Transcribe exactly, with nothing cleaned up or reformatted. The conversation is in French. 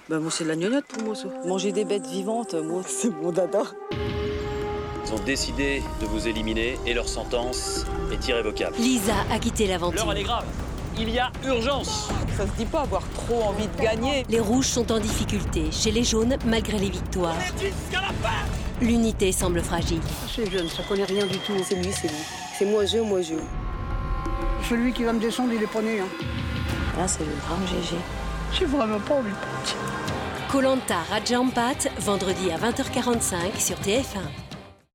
Ben moi c'est de la gnognotte pour moi ça. Manger des bêtes vivantes, moi c'est mon dada. Ils ont décidé de vous éliminer et leur sentence est irrévocable. Lisa a quitté l'aventure. L'heure elle est grave. Il y a urgence. Ça se dit pas avoir trop envie de gagner. Les rouges sont en difficulté. Chez les jaunes, malgré les victoires, l'unité semble fragile. C'est jeune, ça connaît rien du tout. C'est lui, c'est lui. C'est moi je, moi je. Celui qui va me descendre, il est pas né. Hein. Là c'est le drame G G. J'ai vraiment pas envie de partir. Koh Lanta Raja Ampat, vendredi à vingt heures quarante-cinq sur T F un.